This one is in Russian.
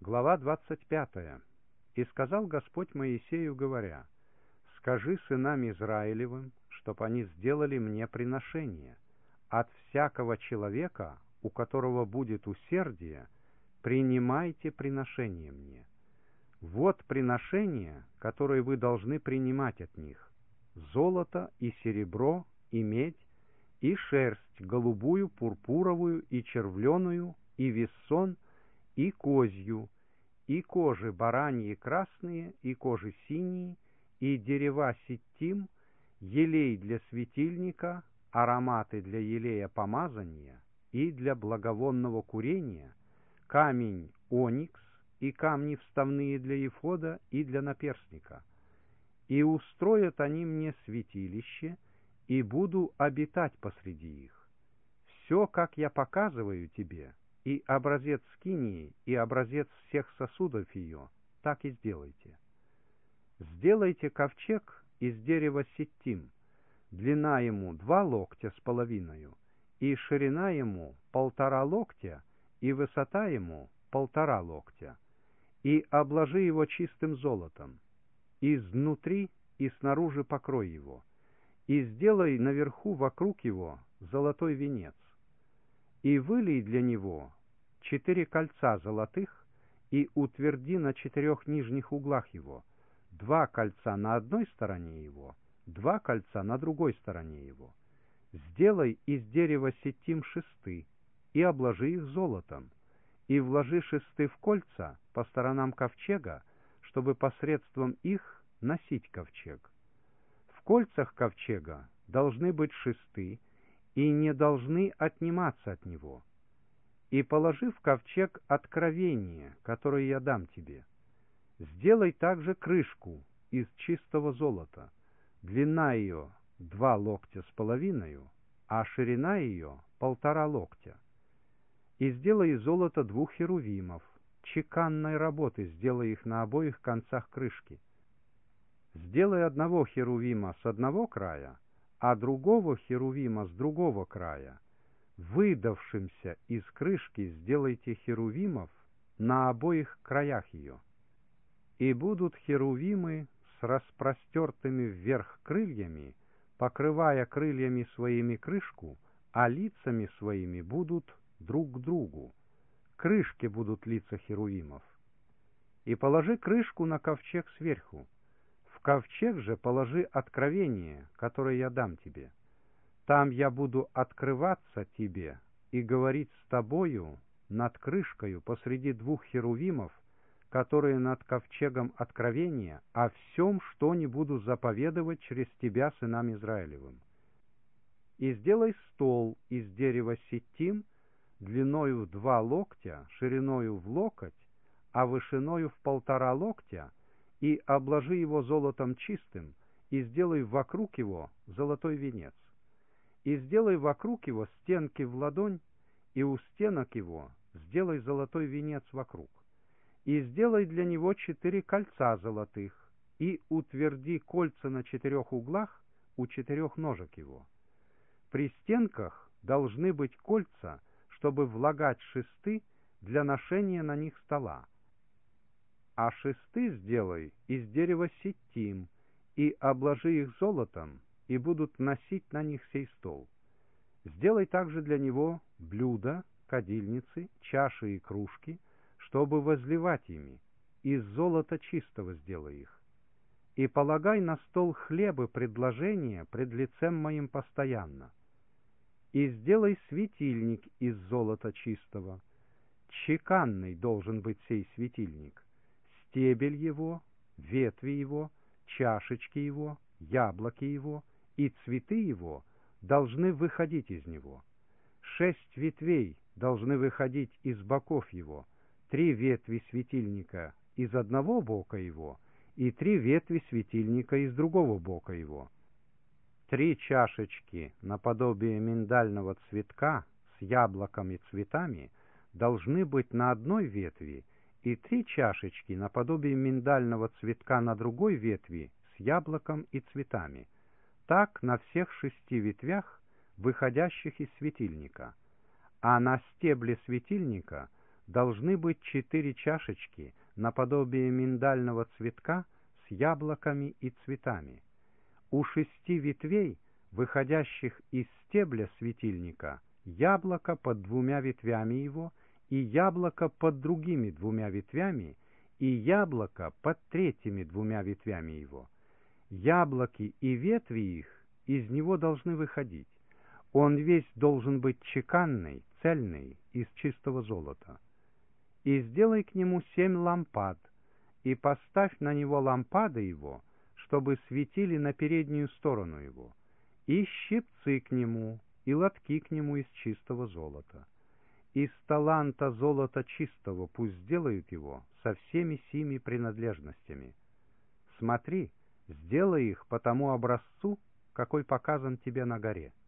Глава 25. «И сказал Господь Моисею, говоря, скажи сынам Израилевым, чтоб они сделали мне приношение. От всякого человека, у которого будет усердие, принимайте приношение мне. Вот приношение, которое вы должны принимать от них: золото и серебро и медь, и шерсть голубую, пурпуровую и червленую, и вессон, и козью, и кожи бараньи красные, и кожи синие, и дерева ситтим, елей для светильника, ароматы для елея помазания и для благовонного курения, камень оникс и камни вставные для ефода и для наперстника. И устроят они мне святилище, и буду обитать посреди их. Все, как я показываю тебе, и образец скинии, и образец всех сосудов ее, так и сделайте. Сделайте ковчег из дерева ситтим, длина ему 2 локтя с половиною, и ширина ему 1,5 локтя, и высота ему 1,5 локтя, и обложи его чистым золотом, изнутри и снаружи покрой его, и сделай наверху вокруг его золотой венец, и вылей для него 4 кольца золотых, и утверди на 4 нижних углах его 2 кольца на одной стороне его, 2 кольца на другой стороне его. Сделай из дерева ситтим шесты, и обложи их золотом, и вложи шесты в кольца по сторонам ковчега, чтобы посредством их носить ковчег. В кольцах ковчега должны быть шесты, и не должны отниматься от него. И положи в ковчег откровение, которое я дам тебе. Сделай также крышку из чистого золота. Длина ее 2 локтя с половиною, а ширина ее 1,5 локтя. И сделай из золота 2 херувимов, чеканной работы сделай их на обоих концах крышки. Сделай одного херувима с одного края, а другого херувима с другого края. Выдавшимся из крышки сделайте херувимов на обоих краях ее. И будут херувимы с распростертыми вверх крыльями, покрывая крыльями своими крышку, а лицами своими будут друг к другу. Крышки будут лица херувимов. И положи крышку на ковчег сверху. В ковчег же положи откровение, которое я дам тебе. Там я буду открываться тебе и говорить с тобою над крышкою посреди 2 херувимов, которые над ковчегом откровения, о всем, что не буду заповедовать через тебя сынам Израилевым. И сделай стол из дерева ситтим, длиною в 2 локтя, шириною в локоть, а вышиною в 1,5 локтя, и обложи его золотом чистым, и сделай вокруг его золотой венец. И сделай вокруг его стенки в ладонь, и у стенок его сделай золотой венец вокруг. И сделай для него 4 кольца золотых, и утверди кольца на 4 углах у 4 ножек его. При стенках должны быть кольца, чтобы влагать шесты для ношения на них стола. А шесты сделай из дерева ситтим, и обложи их золотом, и будут носить на них сей стол. Сделай также для него блюда, кадильницы, чаши и кружки, чтобы возливать ими, из золота чистого сделай их. И полагай на стол хлебы предложения пред лицем моим постоянно. И сделай светильник из золота чистого. Чеканный должен быть сей светильник. Стебель его, ветви его, чашечки его, яблоки его и цветы его должны выходить из него. 6 ветвей должны выходить из боков его, 3 ветви светильника из одного бока его и 3 ветви светильника из другого бока его. 3 чашечки наподобие миндального цветка с яблоком и цветами должны быть на одной ветви, и 3 чашечки наподобие миндального цветка на другой ветви с яблоком и цветами. Так на всех 6 ветвях, выходящих из светильника. А на стебле светильника должны быть 4 чашечки наподобие миндального цветка с яблоками и цветами. У 6 ветвей, выходящих из стебля светильника, яблоко под 2 ветвями его, и яблоко под другими 2 ветвями, и яблоко под 3 2 ветвями его. Яблоки и ветви их из него должны выходить. Он весь должен быть чеканный, цельный, из чистого золота. И сделай к нему 7 лампад, и поставь на него лампады его, чтобы светили на переднюю сторону его, и щипцы к нему, и лотки к нему из чистого золота. Из таланта золота чистого пусть сделают его со всеми сими принадлежностями. Смотри, сделай их по тому образцу, какой показан тебе на горе.